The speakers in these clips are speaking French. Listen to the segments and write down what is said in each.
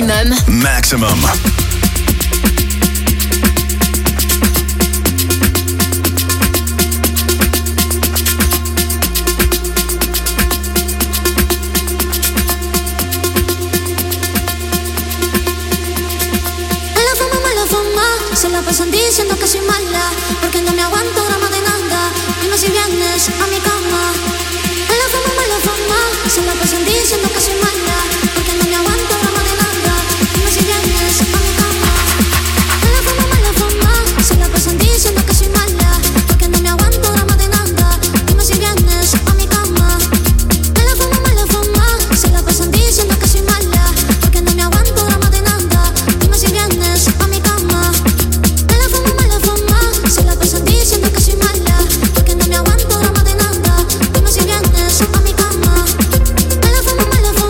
Maximum. Maximum. Se la pasan diciendo que soy mala, porque no me aguanto drama de nada. Dime si vienes a mi cama. En la fama, se la pasan diciendo que soy mala, porque no me aguanto drama de nada. Dime si vienes a mi cama. En la fama, se la pasan diciendo que soy mala, porque no me aguanto drama de nada. Dime si vienes a mi cama. En la fama, se la pasan diciendo que soy mala, porque no me aguanto drama de nada. Dime si vienes a mi cama. Se la pasan diciendo que soy mala, porque no me aguanto drama de nada. Dime si vienes a mi cama. En la fama,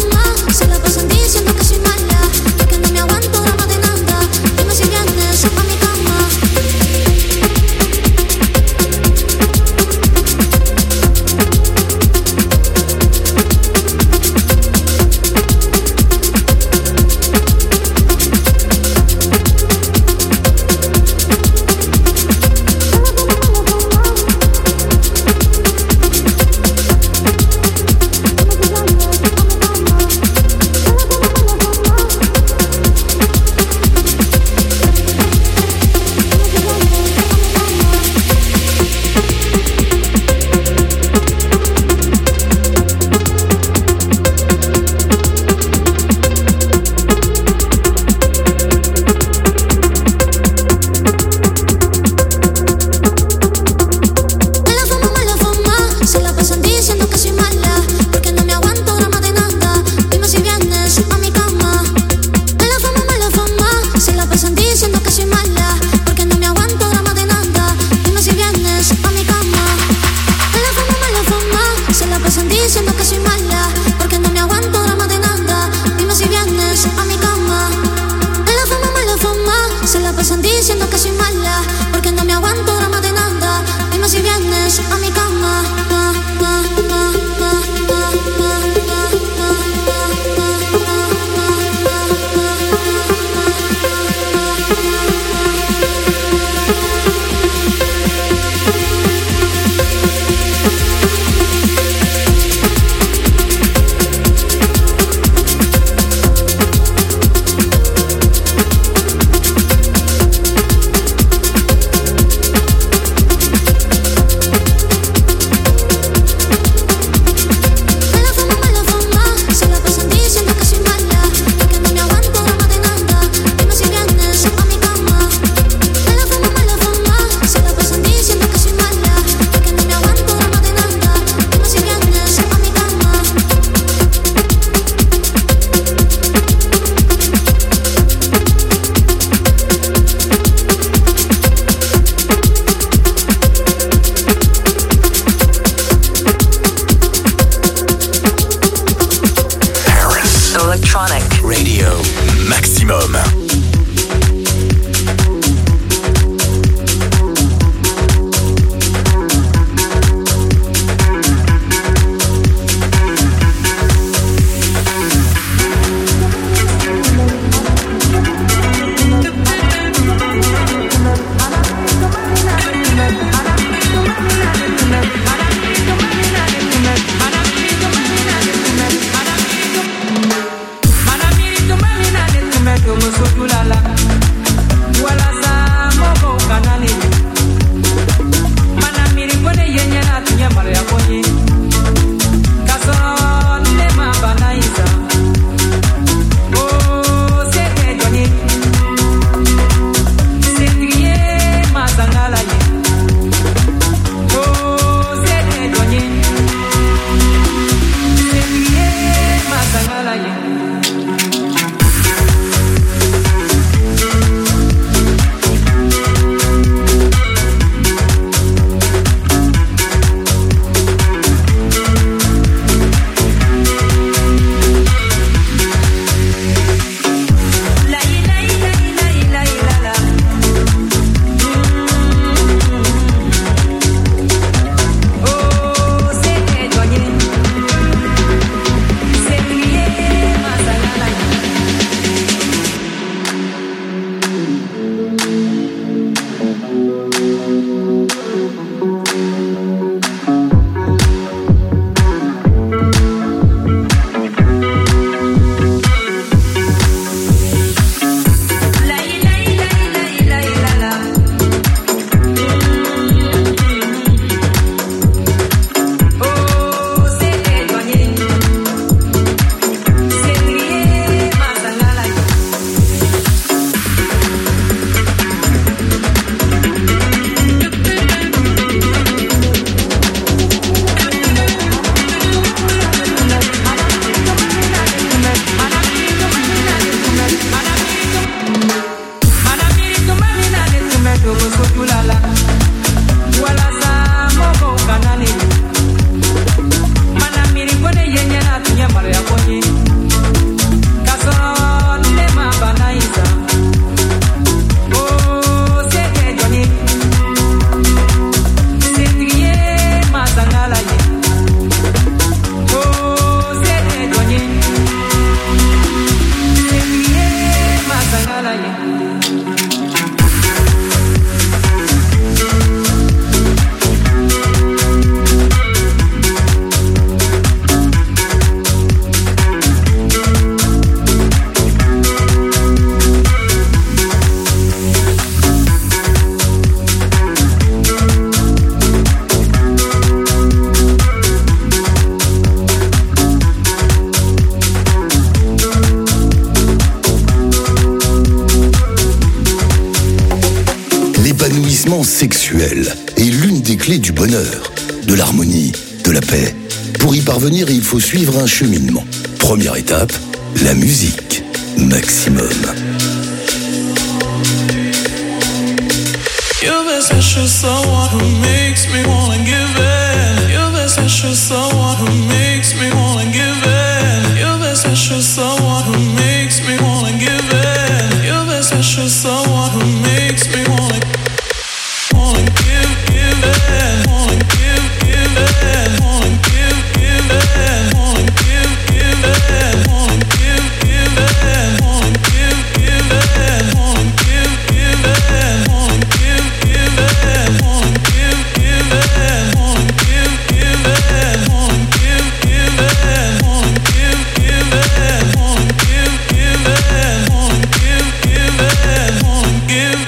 L'épanouissement sexuel est l'une des clés du bonheur, de l'harmonie, de la paix. Pour y parvenir, il faut suivre un cheminement. Première étape, la musique. Maximum. You're the special someone who makes me wanna give in. You're the special someone who makes me wanna give in. You're the special someone who makes me wanna give in. You're the special someone who makes me wanna give in, wanna give in, wanna give in, wanna give in, wanna give in, wanna give in, wanna give in, wanna give in, wanna give in, wanna give in, wanna give in, wanna give in, wanna give in, wanna give in, wanna give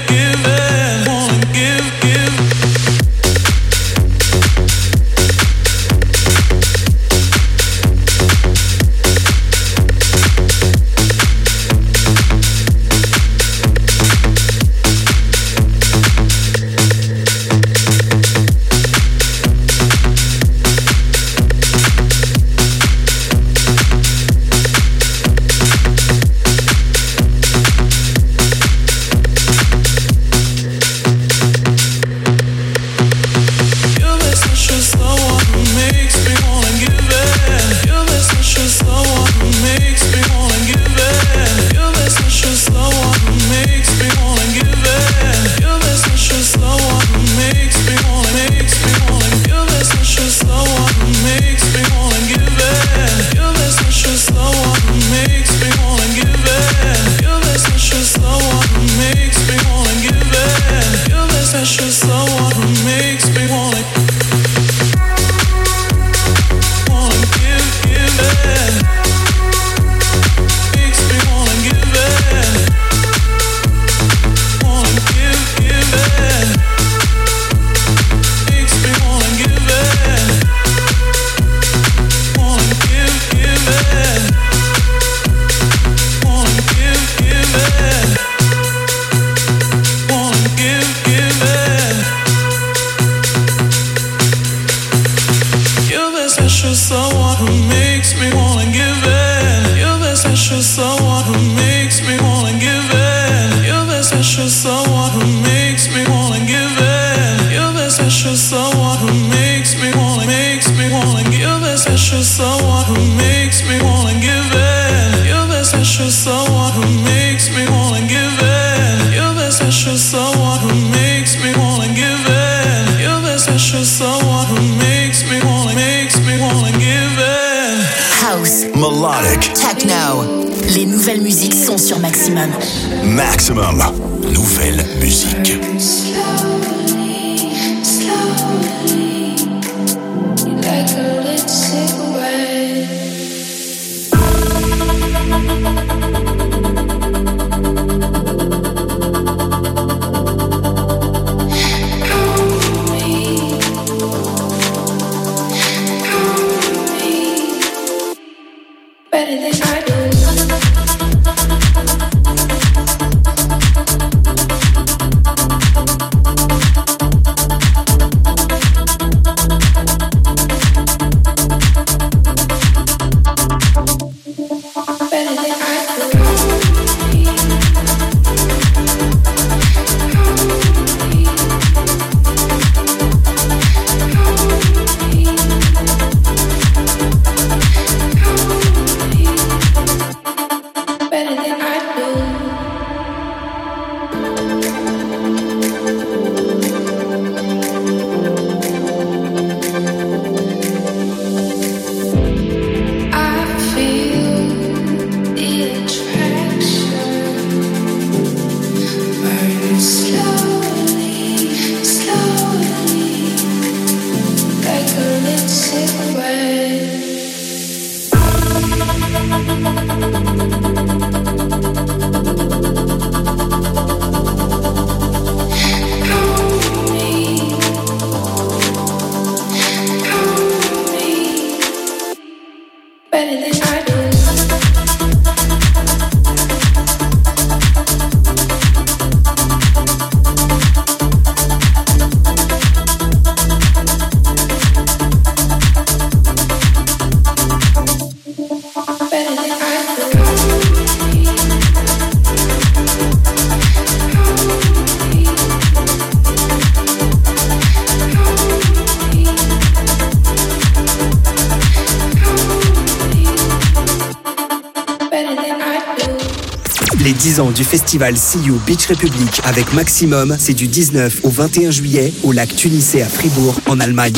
Maximum, nouvelle musique. 10 ans du festival See You Beach Republic avec Maximum, c'est du 19 au 21 juillet au lac Tunisé à Fribourg en Allemagne.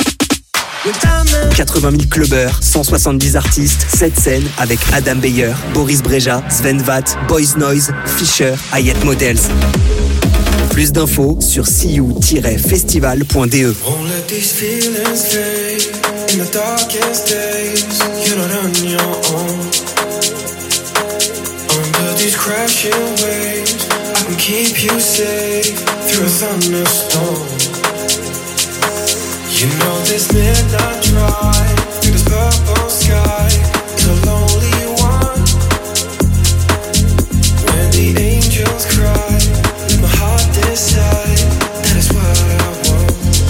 80 000 clubbers, 170 artistes, 7 scènes avec Adam Beyer, Boris Brejcha, Sven Vath, Boys Noise, Fisher, Hayat Models. Plus d'infos sur see-you-festival.de. These crashing waves, I can keep you safe through a thunderstorm. You know this midnight drive through this purple sky is a lonely one. When the angels cry, let my heart decide that is what I want.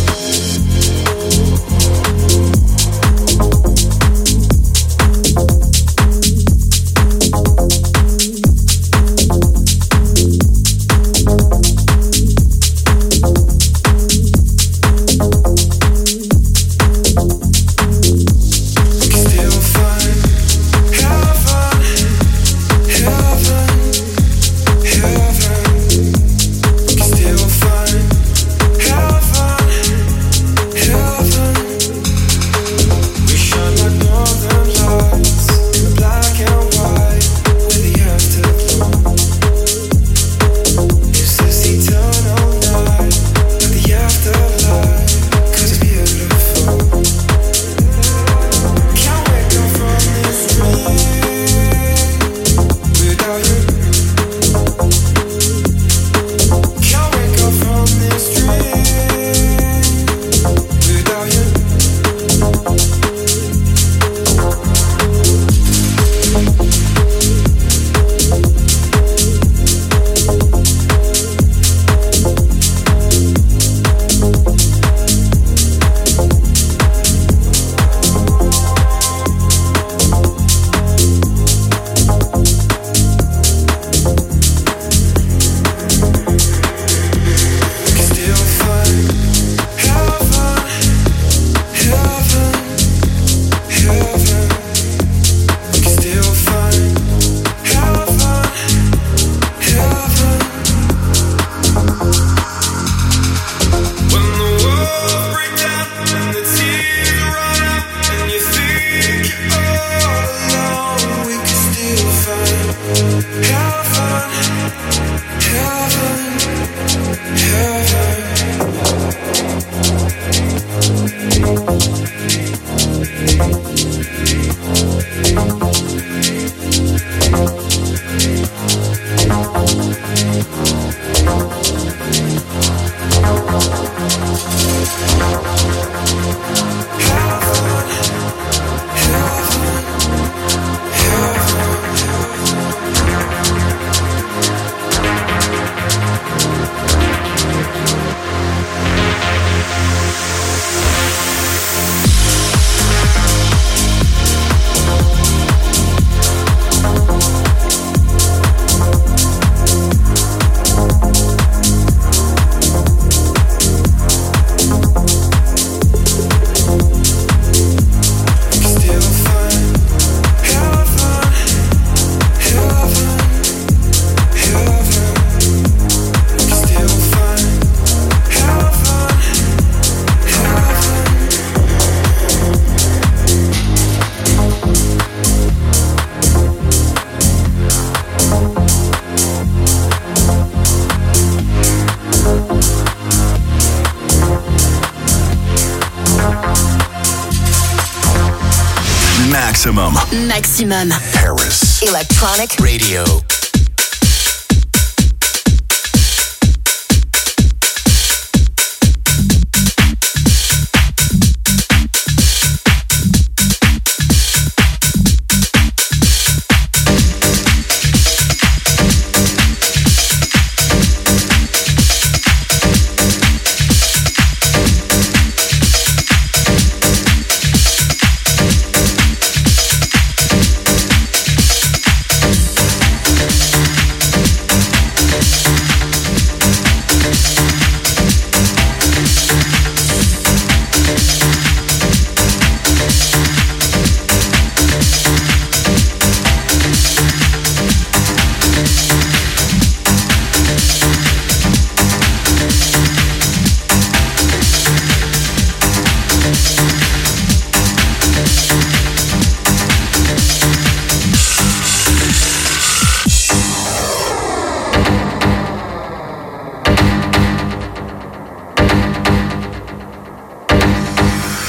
Maximum. Paris. Electronic Radio.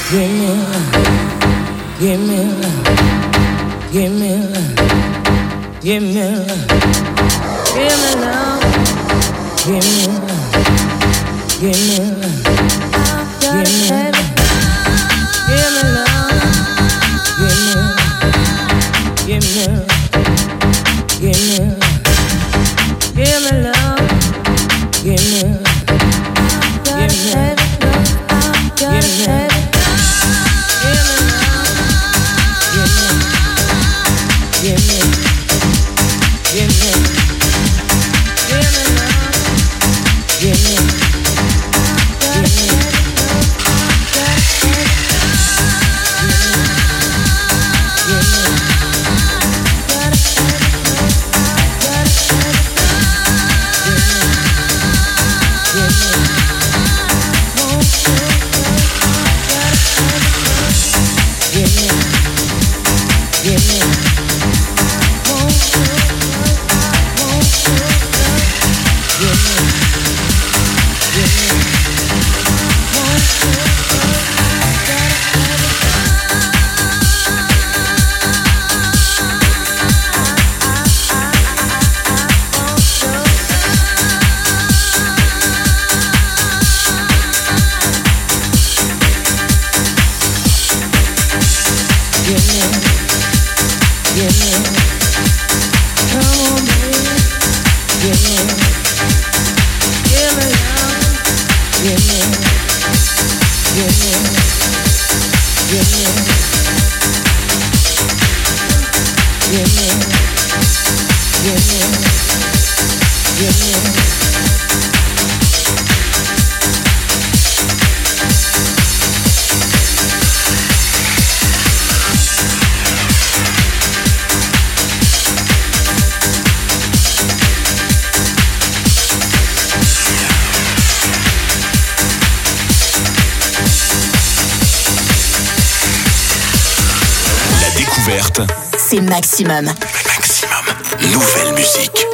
C'est Maximum. Maximum. Nouvelle musique.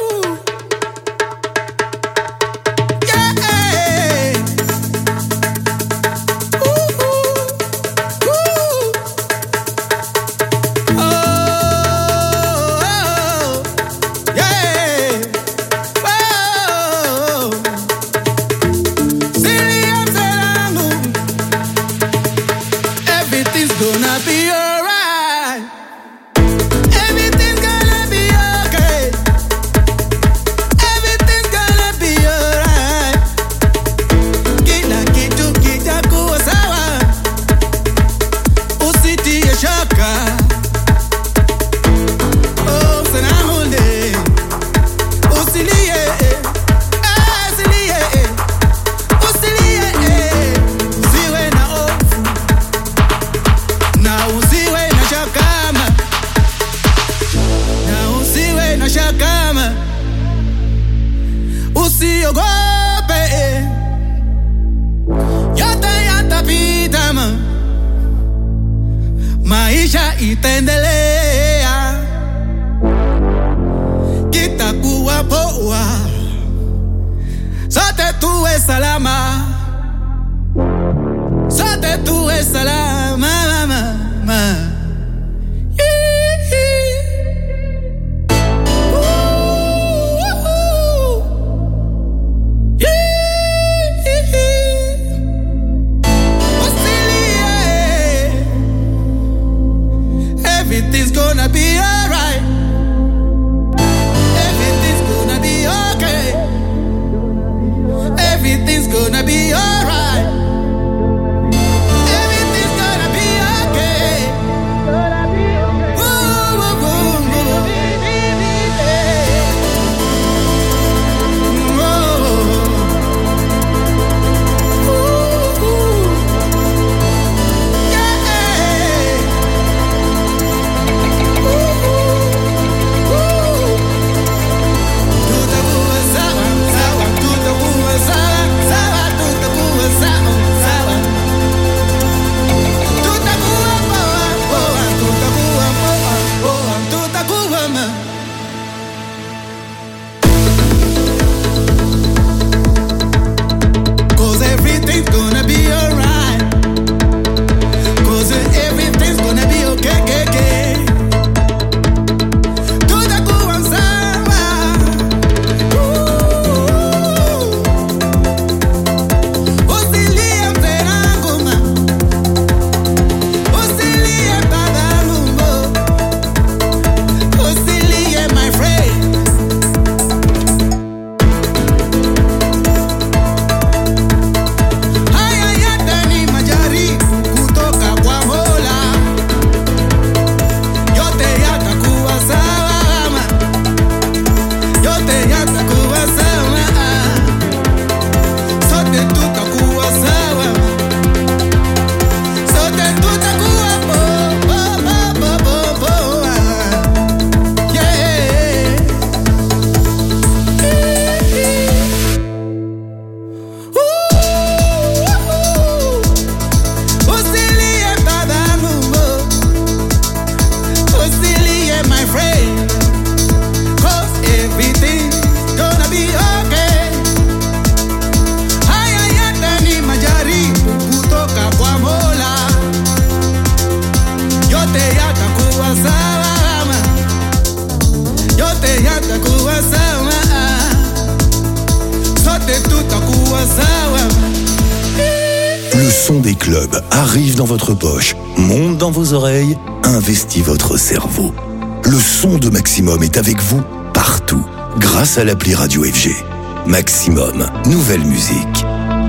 son des clubs arrive dans votre poche, monte dans vos oreilles, investit votre cerveau. Le son de Maximum est avec vous partout, grâce à l'appli Radio FG. Maximum, nouvelle musique.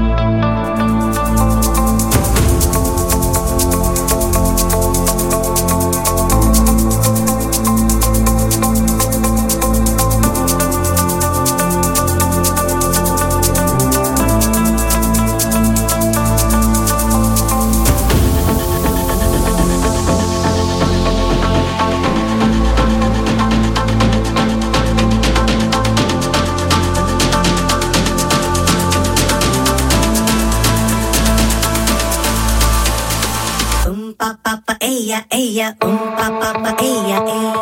Ella, pa ella,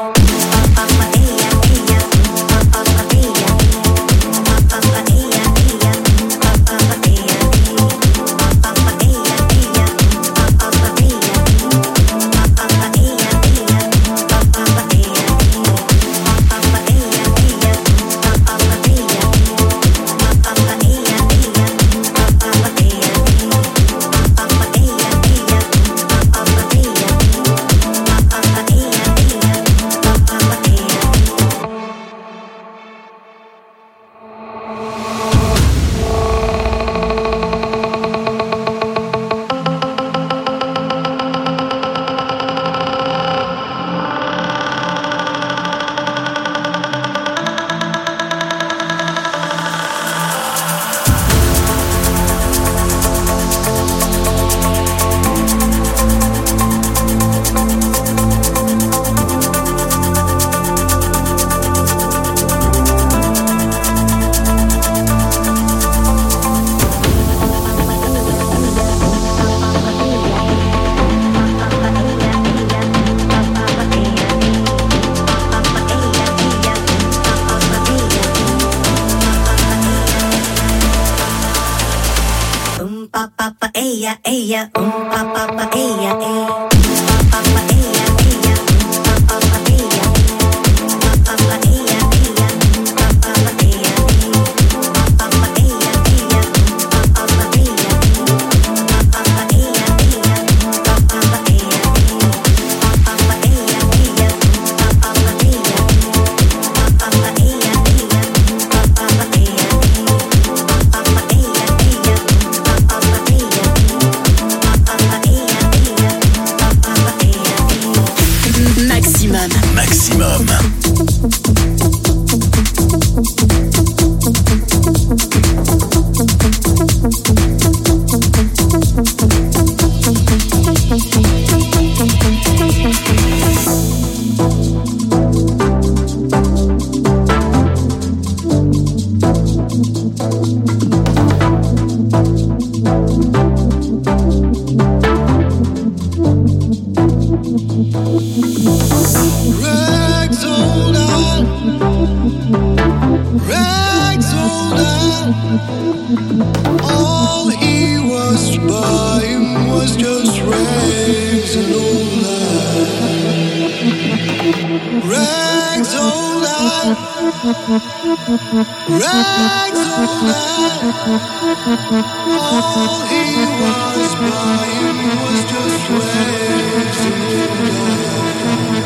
ella, pa ella, Maximum. All he was buying was just rags and old rags, old rags, old. All he was buying was just rags and old.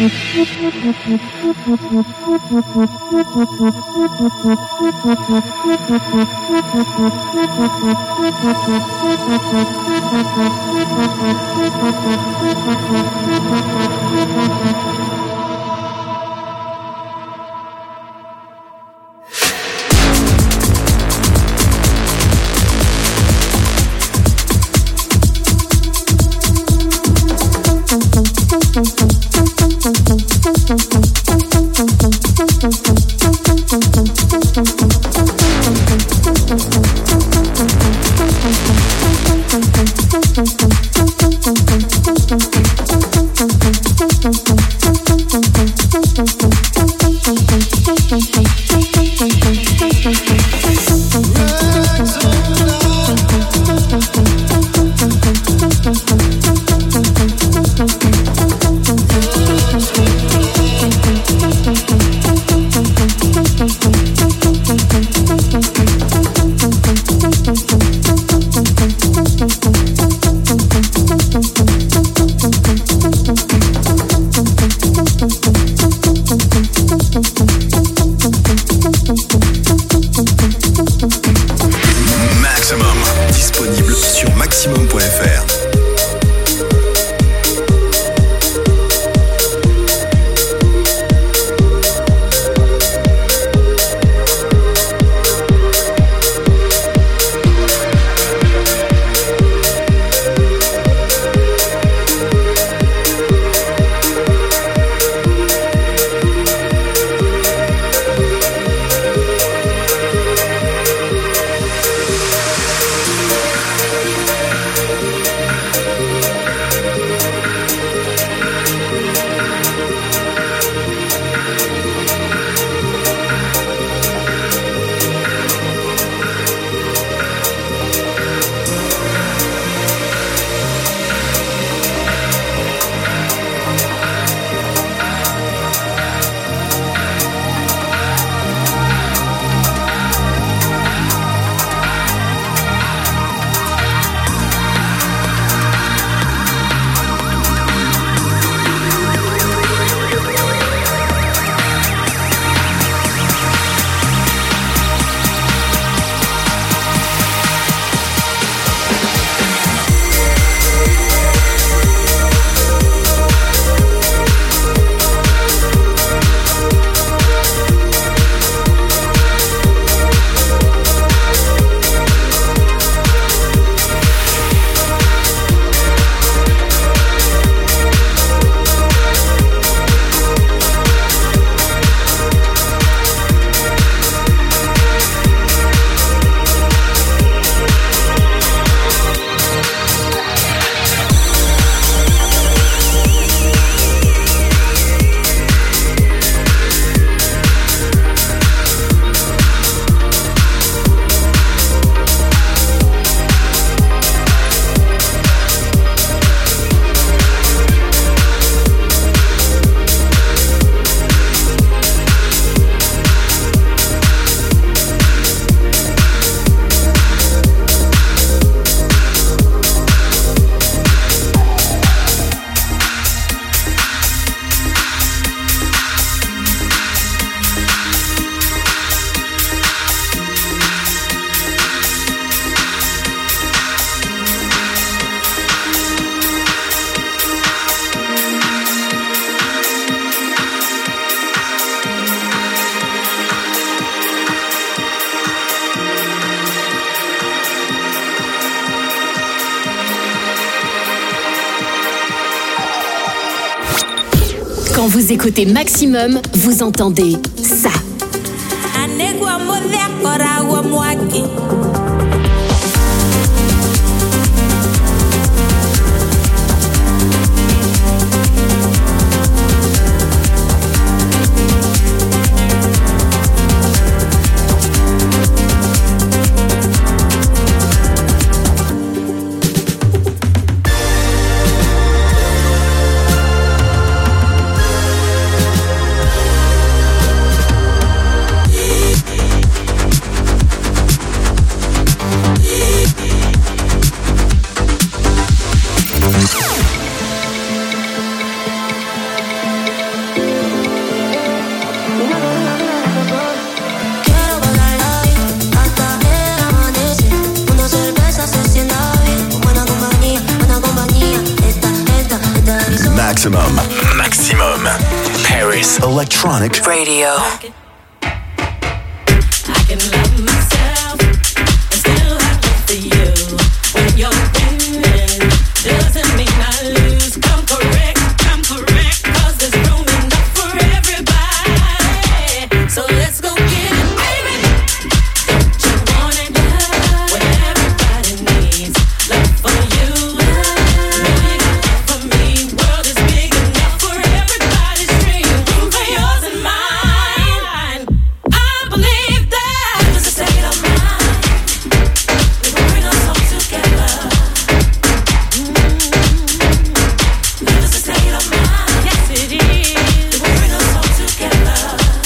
Quand vous écoutez Maximum, vous entendez ça. Maximum. Maximum. Paris Electronic Radio. I can love myself and still have love for you. When you're winning, doesn't mean I lose. Come correct, 'cause there's room enough for everybody. So let's go get it, baby. Don't you want it? What everybody needs, love for you. Know you got love for me. World is big enough for everybody's dream. Room for yours and mine. I believe that it was a state of mind. We will bring us all together. It was a state of mind. Yes, it is. It will bring us all together.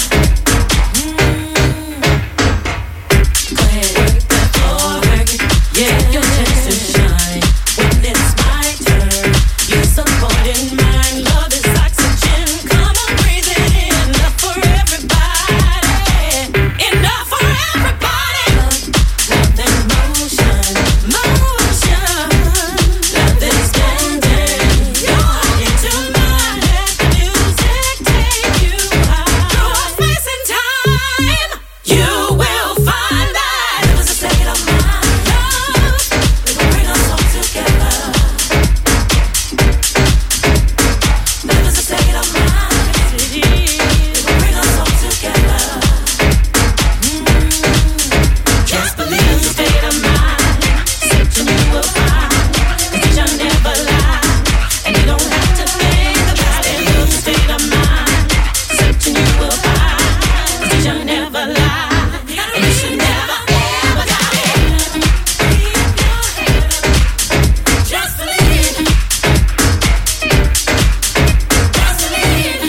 Go ahead, work that floor, work it. Yeah, your chance to shine. When it's my turn, you supporting mine. Love is oxygen. Come on, breathe it in. Enough for everybody. Enough for everybody. Love and motion. Love is bending. Your heart into mine. Let the music take you high. Through space and time, you will find that it was a state of mind. Love, it will bring us all together. It was a state of mind. It will bring us all together. Just believe the state of mind. Searching you will find. 'Cause you shall never lie. And you don't have to think about it. Lose the state of mind. Searching you will find. 'Cause you shall never lie. And you should never ever doubt it. Just believe. Just believe.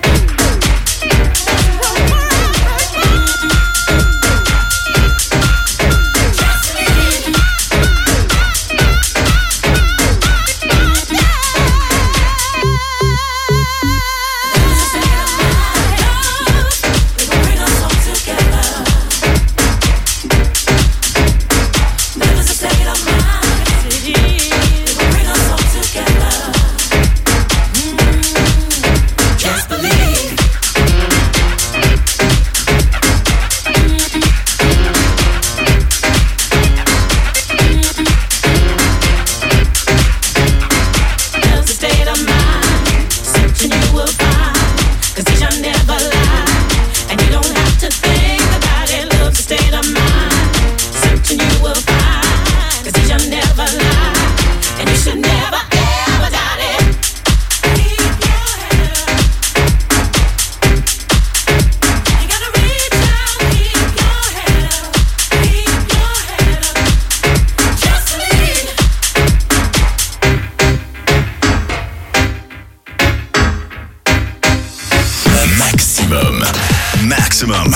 Just believe. Love's a state of mind. Searching you will find. 'Cause you shall never lie. And you don't have to think about it. Love's a state of mind. Searching you will find. 'Cause you shall never lie. And you should never ever doubt it. Keep your head up. You gotta reach out. Keep your head up. Keep your head up. Just believe. Maximum. Maximum.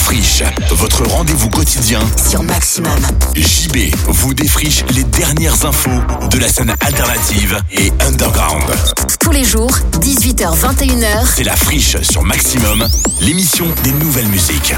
Friche, votre rendez-vous quotidien sur Maximum. JB vous défriche les dernières infos de la scène alternative et underground. Tous les jours, 18h-21h. C'est La Friche sur Maximum, l'émission des nouvelles musiques.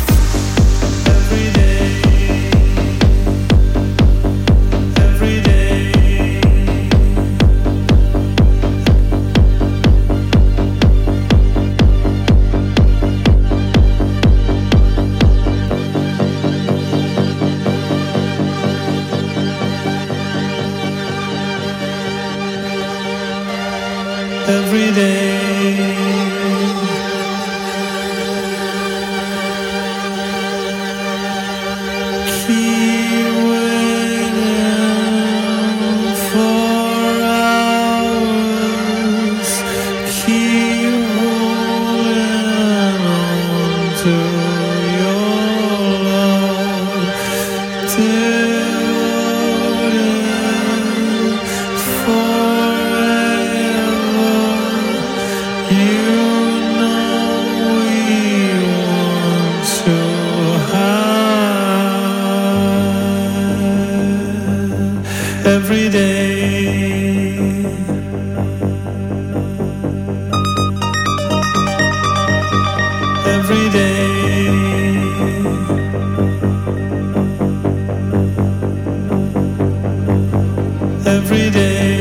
Every day. Keep waiting for hours. Keep holding on to your love. Devoted forever. You know we want to hide every day. Every day. Every day.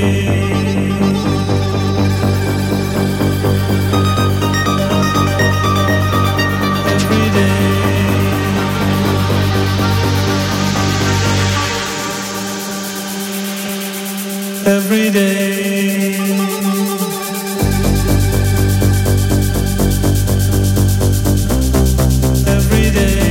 Every day. Every day.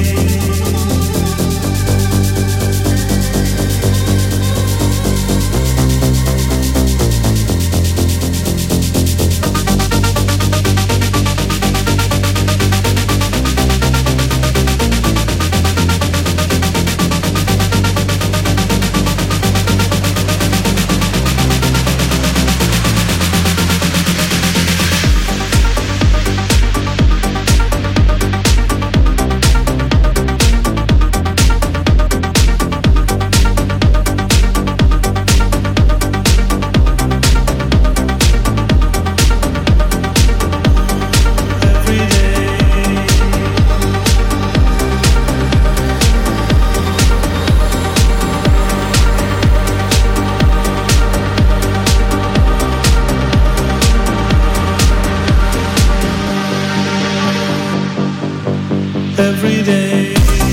Every day.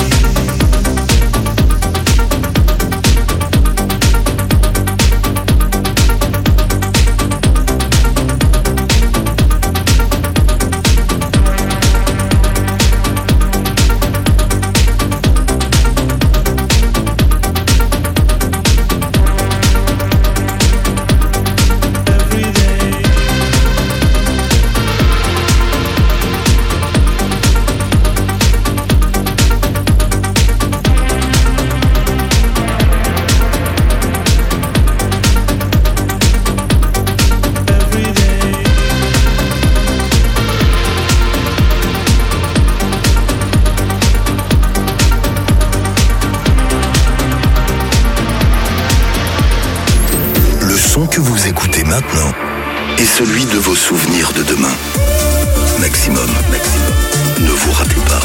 Que vous écoutez maintenant est celui de vos souvenirs de demain. Maximum. Ne vous ratez pas.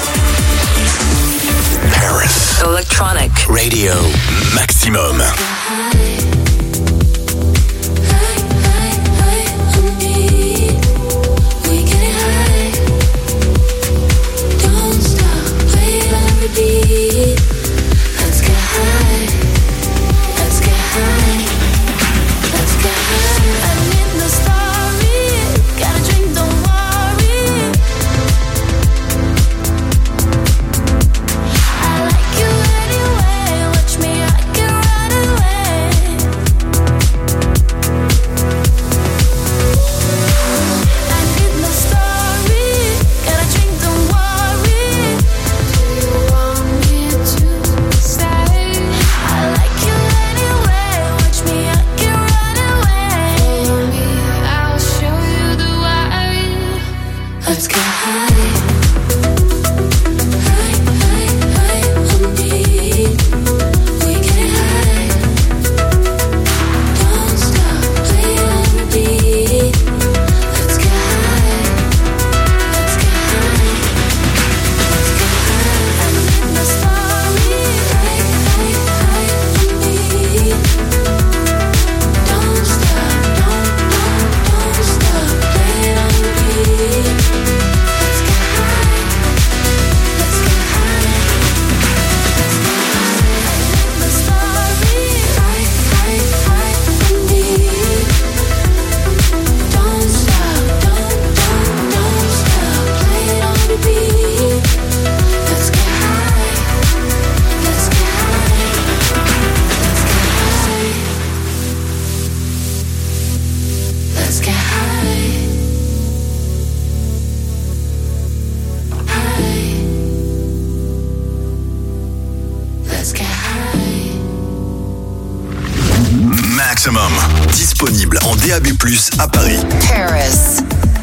Paris Electronic Radio Maximum. I like you anyway, watch me rock it right away. Maximum. Disponible en DAB+, à Paris. Paris.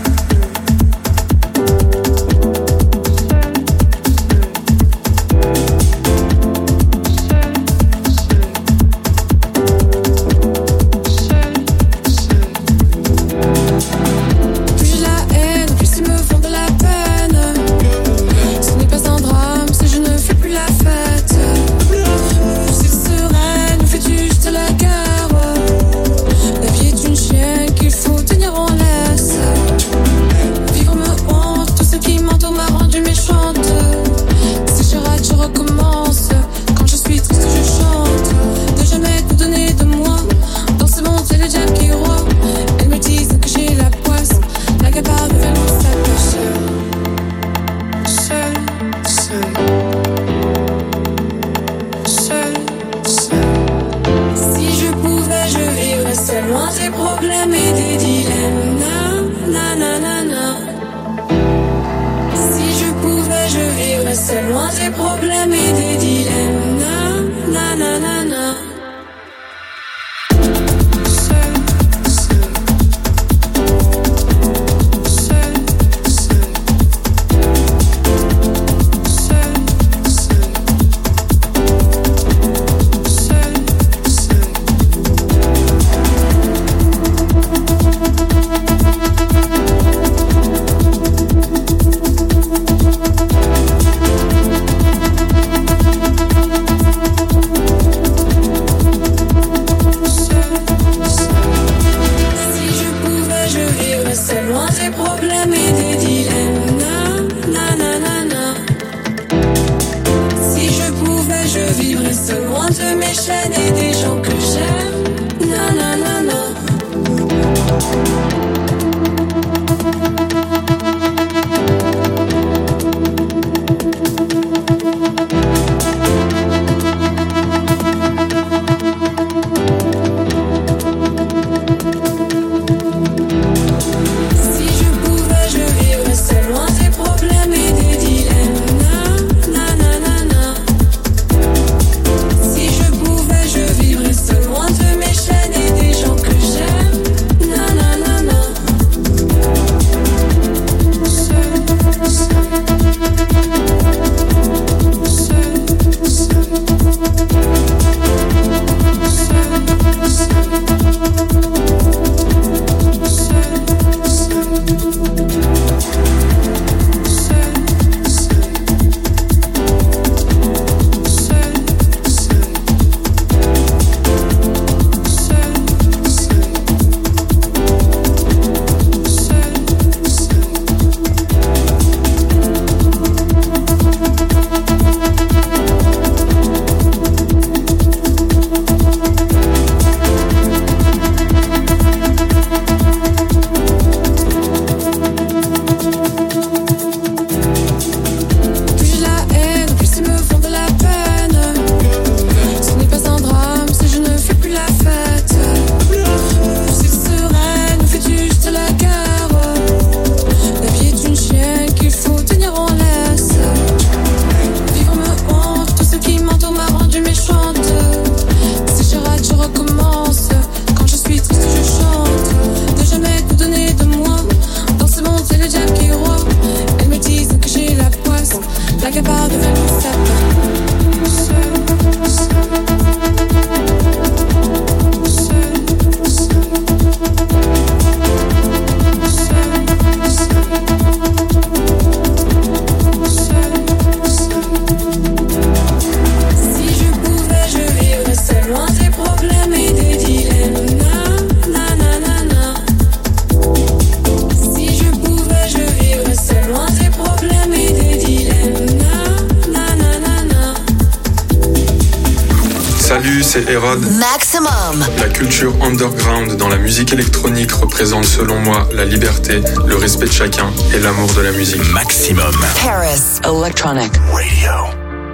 c'est Hérode. Maximum. La culture underground dans la musique électronique représente selon moi la liberté, le respect de chacun et l'amour de la musique. Maximum. Paris Electronic Radio.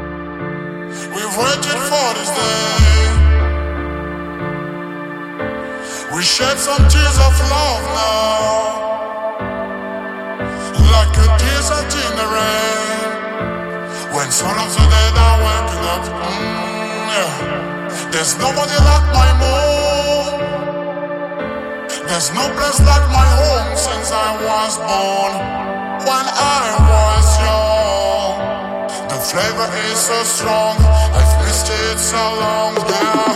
We've waited for this day. We shed some tears of love now, like a desert in the rain. When some of the dead are waking up, yeah. There's nobody like my mom. There's no place like my home since I was born. When I was young, the flavor is so strong. I've missed it so long, yeah.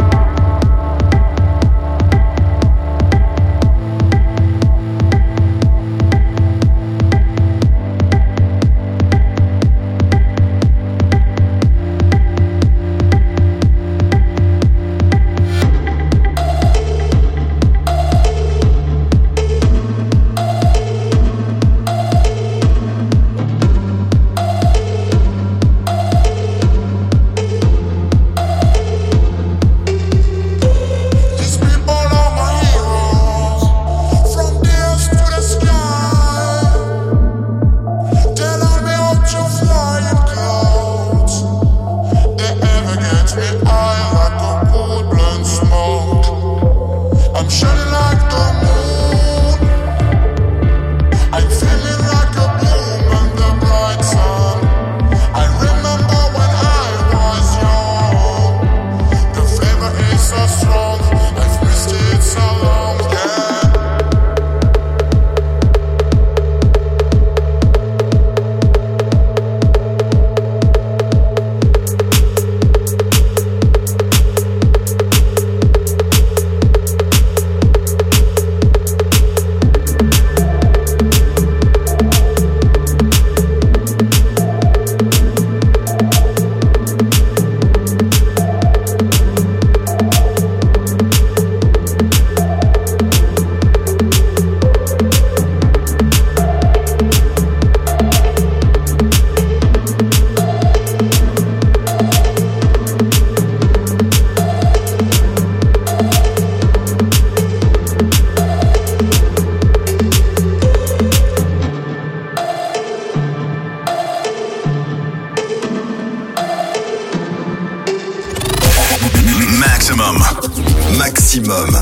Maximum.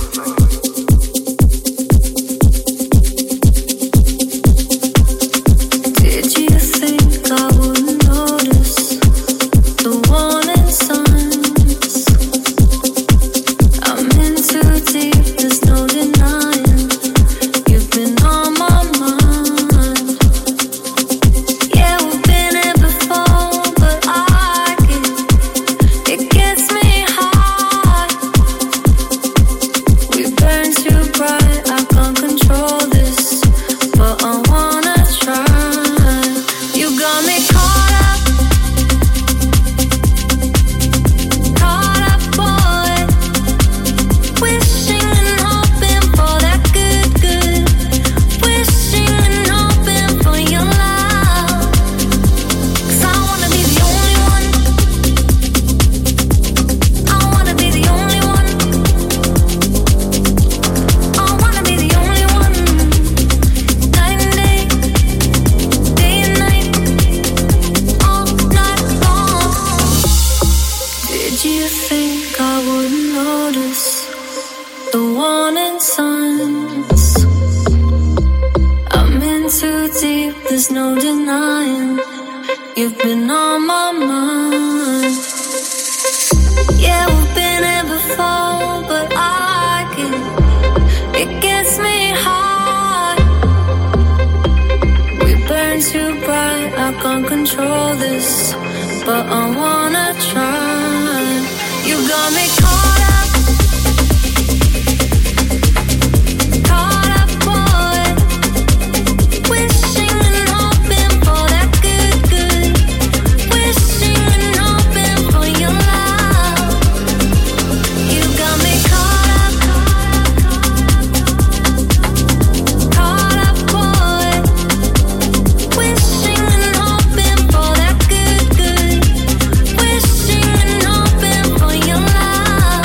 Wishing and hoping for your love.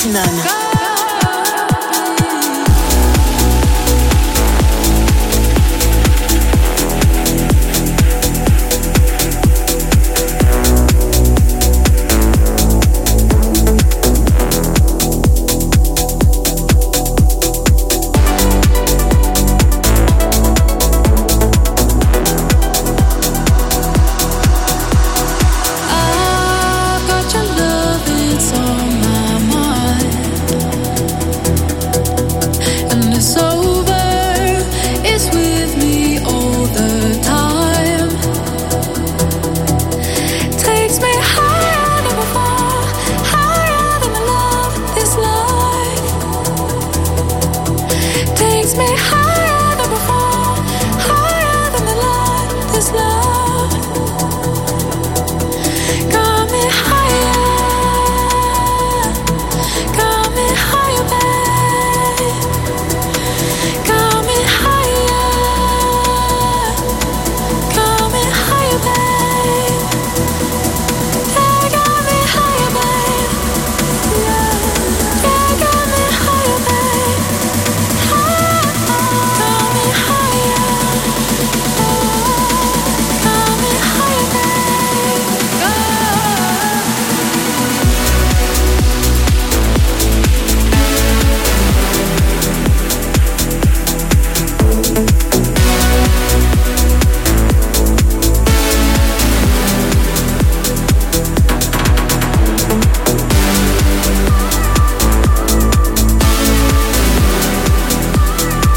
maximum. Takes me high.